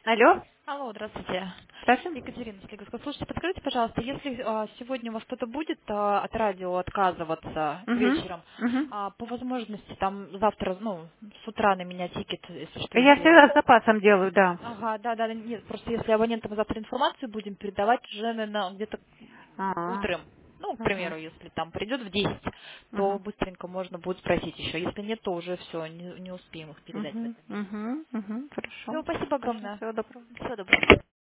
Алло, Алло, здравствуйте. Саша? Екатерина Слиговская. Слушайте, подскажите, пожалуйста, если сегодня у вас кто-то будет от радио отказываться Угу, вечером, угу. по возможности там завтра, ну, с утра на меня тикет, если что, Я сделать. всегда с запасом делаю, да. Ага, да, да, нет, просто если абонентам завтра информацию будем передавать уже где-то А, утром, ну, к ага, примеру, если там придет в 10, то угу, быстренько можно будет спросить еще. Если нет, то уже все, не успеем их передать в угу, это время. угу, угу. Все, Хорошо. спасибо Хорошо, огромное. всего доброго. Всего доброго.